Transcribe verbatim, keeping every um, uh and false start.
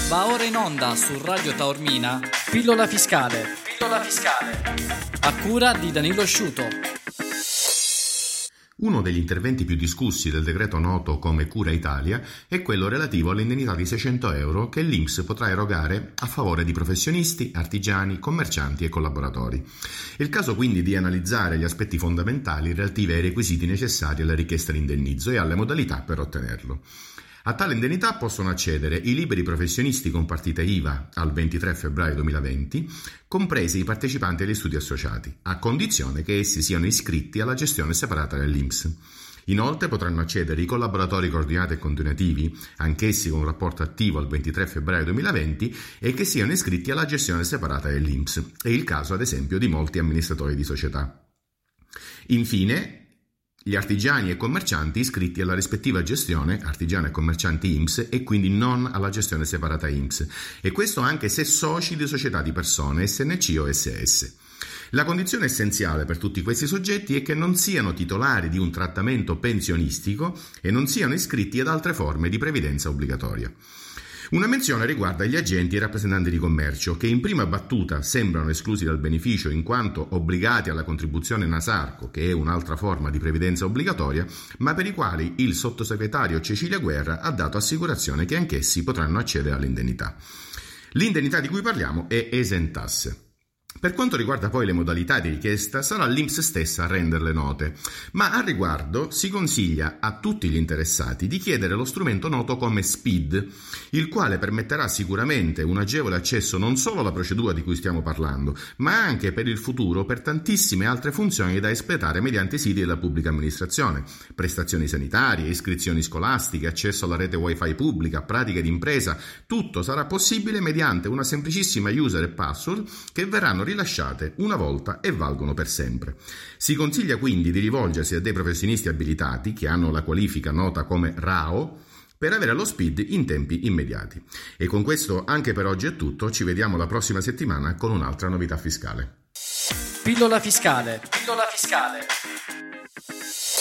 Va ora in onda su Radio Taormina Pillola Fiscale. Pillola Fiscale. A cura di Danilo Sciuto. Uno degli interventi più discussi del decreto noto come Cura Italia è quello relativo all'indennità di seicento euro che l'I N P S potrà erogare a favore di professionisti, artigiani, commercianti e collaboratori. È il caso quindi di analizzare gli aspetti fondamentali relativi ai requisiti necessari alla richiesta di indennizzo e alle modalità per ottenerlo. A tale indennità possono accedere i liberi professionisti con partita I V A al ventitré febbraio duemilaventi, compresi i partecipanti agli studi associati, a condizione che essi siano iscritti alla gestione separata dell'I N P S. Inoltre potranno accedere i collaboratori coordinati e continuativi, anch'essi con un rapporto attivo al ventitré febbraio duemilaventi, e che siano iscritti alla gestione separata dell'I N P S. È il caso, ad esempio, di molti amministratori di società. Infine, gli artigiani e commercianti iscritti alla rispettiva gestione, artigiani e commercianti I N P S, e quindi non alla gestione separata I N P S, e questo anche se soci di società di persone, S N C o S S. La condizione essenziale per tutti questi soggetti è che non siano titolari di un trattamento pensionistico e non siano iscritti ad altre forme di previdenza obbligatoria. Una menzione riguarda gli agenti e rappresentanti di commercio, che in prima battuta sembrano esclusi dal beneficio in quanto obbligati alla contribuzione Nasarco, che è un'altra forma di previdenza obbligatoria, ma per i quali il sottosegretario Cecilia Guerra ha dato assicurazione che anch'essi potranno accedere all'indennità. L'indennità di cui parliamo è esentasse. Per quanto riguarda poi le modalità di richiesta, sarà l'I N P S stessa a renderle note, ma al riguardo si consiglia a tutti gli interessati di chiedere lo strumento noto come S P I D, il quale permetterà sicuramente un agevole accesso non solo alla procedura di cui stiamo parlando, ma anche per il futuro per tantissime altre funzioni da espletare mediante i siti della pubblica amministrazione: prestazioni sanitarie, iscrizioni scolastiche, accesso alla rete wifi pubblica, pratiche d'impresa. Tutto sarà possibile mediante una semplicissima user e password che verranno rilasciate una volta e valgono per sempre. Si consiglia quindi di rivolgersi a dei professionisti abilitati che hanno la qualifica nota come R A O per avere lo S P I D in tempi immediati. E con questo anche per oggi è tutto, ci vediamo la prossima settimana con un'altra novità fiscale. Pillola Fiscale. Pillola Fiscale.